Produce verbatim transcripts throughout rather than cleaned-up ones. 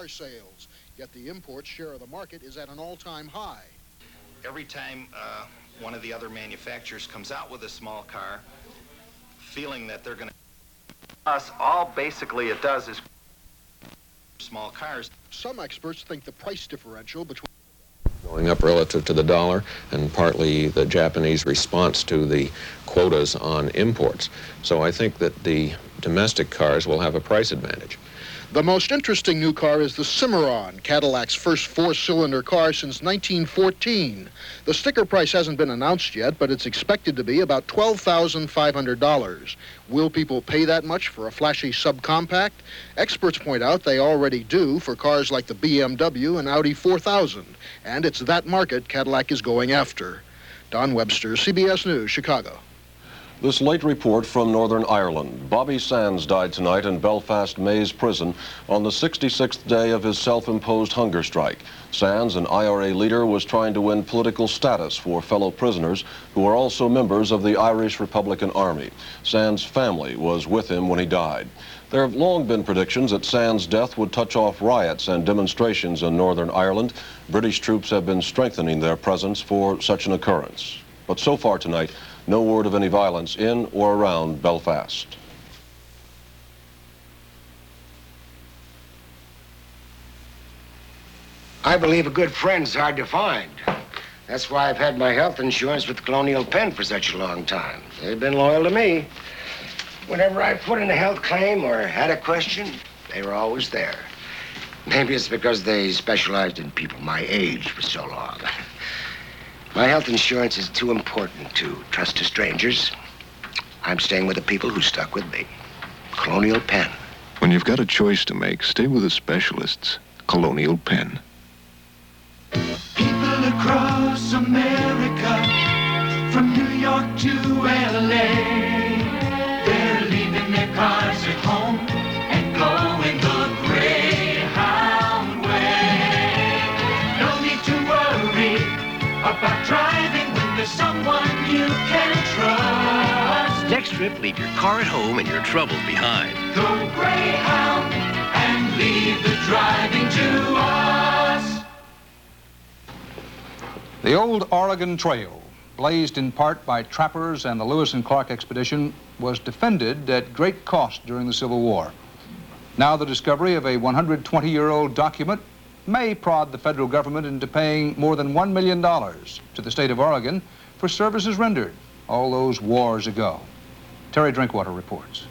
car sales. Yet the imports share of the market is at an all-time high. Every time uh, one of the other manufacturers comes out with a small car, feeling that they're going to us, all basically it does is small cars. Some experts think the price differential between going up relative to the dollar, and partly the Japanese response to the quotas on imports. So I think that the domestic cars will have a price advantage. The most interesting new car is the Cimarron, Cadillac's first four-cylinder car since nineteen fourteen. The sticker price hasn't been announced yet, but it's expected to be about twelve thousand five hundred dollars. Will people pay that much for a flashy subcompact? Experts point out they already do for cars like the B M W and Audi four thousand, and it's that market Cadillac is going after. Don Webster, C B S News, Chicago. This late report from Northern Ireland. Bobby Sands died tonight in Belfast Maze Prison on the sixty-sixth day of his self-imposed hunger strike. Sands, an I R A leader, was trying to win political status for fellow prisoners who are also members of the Irish Republican Army. Sands' family was with him when he died. There have long been predictions that Sands' death would touch off riots and demonstrations in Northern Ireland. British troops have been strengthening their presence for such an occurrence. But so far tonight, no word of any violence in or around Belfast. I believe a good friend's hard to find. That's why I've had my health insurance with Colonial Penn for such a long time. They've been loyal to me. Whenever I put in a health claim or had a question, they were always there. Maybe it's because they specialized in people my age for so long. My health insurance is too important to trust to strangers. I'm staying with the people who stuck with me. Colonial Penn. When you've got a choice to make, stay with the specialists. Colonial Penn. People across America, from New York to L A, they're leaving their cars at home and going the Greyhound way. No need to worry about driving when there's someone you can trust. Next trip, leave your car at home and your troubles behind. Go Greyhound and leave the driving to us. The old Oregon Trail, blazed in part by trappers and the Lewis and Clark expedition, was defended at great cost during the Civil War. Now the discovery of a one hundred twenty-year-old document may prod the federal government into paying more than one million dollars to the state of Oregon for services rendered all those wars ago. Terry Drinkwater reports.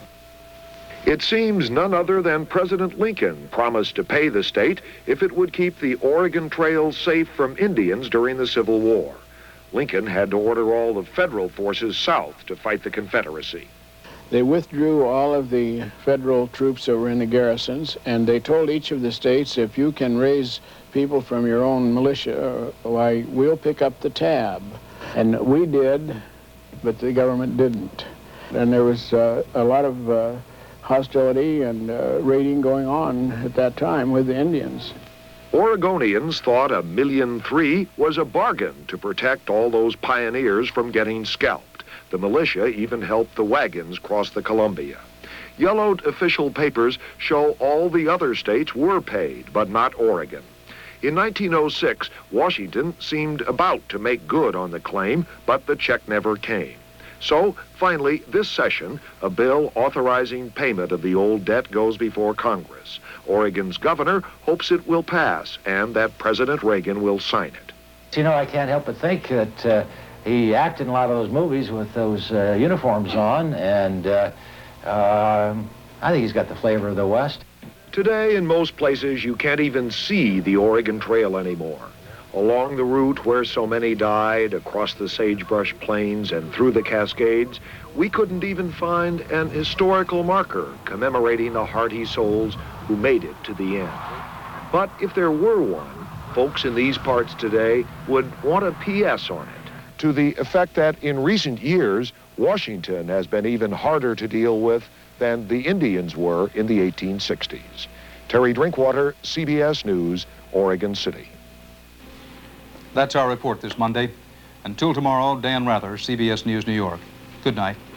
It seems none other than President Lincoln promised to pay the state if it would keep the Oregon Trail safe from Indians during the Civil War. Lincoln had to order all the federal forces south to fight the Confederacy. They withdrew all of the federal troops that were in the garrisons, and they told each of the states, if you can raise people from your own militia, why, we'll pick up the tab. And we did, but the government didn't. And there was uh, a lot of uh, hostility and uh, raiding going on at that time with the Indians. Oregonians thought a million three was a bargain to protect all those pioneers from getting scalped. The militia even helped the wagons cross the Columbia. Yellowed official papers show all the other states were paid, but not Oregon. In nineteen oh six, Washington seemed about to make good on the claim, but the check never came. So, finally, this session, a bill authorizing payment of the old debt goes before Congress. Oregon's governor hopes it will pass and that President Reagan will sign it. You know, I can't help but think that uh, he acted in a lot of those movies with those uh, uniforms on, and uh, uh, I think he's got the flavor of the West. Today, in most places, you can't even see the Oregon Trail anymore. Along the route where so many died, across the sagebrush plains and through the Cascades, we couldn't even find an historical marker commemorating the hardy souls who made it to the end. But if there were one, folks in these parts today would want a P S on it, to the effect that in recent years, Washington has been even harder to deal with than the Indians were in the eighteen sixties. Terry Drinkwater, C B S News, Oregon City. That's our report this Monday. Until tomorrow, Dan Rather, C B S News, New York. Good night.